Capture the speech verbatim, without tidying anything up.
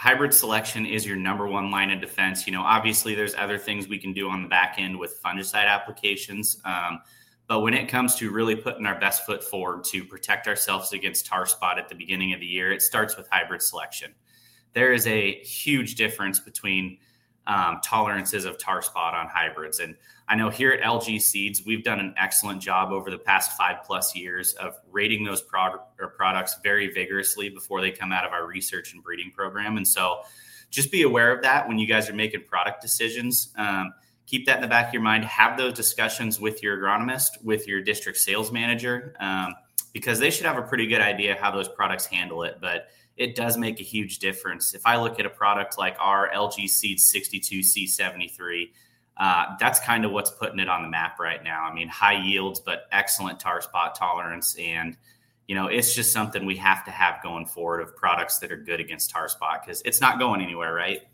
hybrid selection is your number one line of defense. You know, obviously there's other things we can do on the back end with fungicide applications. Um, but when it comes to really putting our best foot forward to protect ourselves against tar spot at the beginning of the year, it starts with hybrid selection. There is a huge difference between um, tolerances of tar spot on hybrids. And I know here at L G Seeds, we've done an excellent job over the past five plus years of rating those product or products very vigorously before they come out of our research and breeding program. And so just be aware of that when you guys are making product decisions. Um, keep that in the back of your mind. Have those discussions with your agronomist, with your district sales manager, um, because they should have a pretty good idea how those products handle it. But it does make a huge difference. If I look at a product like our L G Seeds sixty-two C seventy-three, uh, that's kind of what's putting it on the map right now. I mean, high yields, but excellent tar spot tolerance. And, you know, it's just something we have to have going forward of products that are good against tar spot, because it's not going anywhere, right?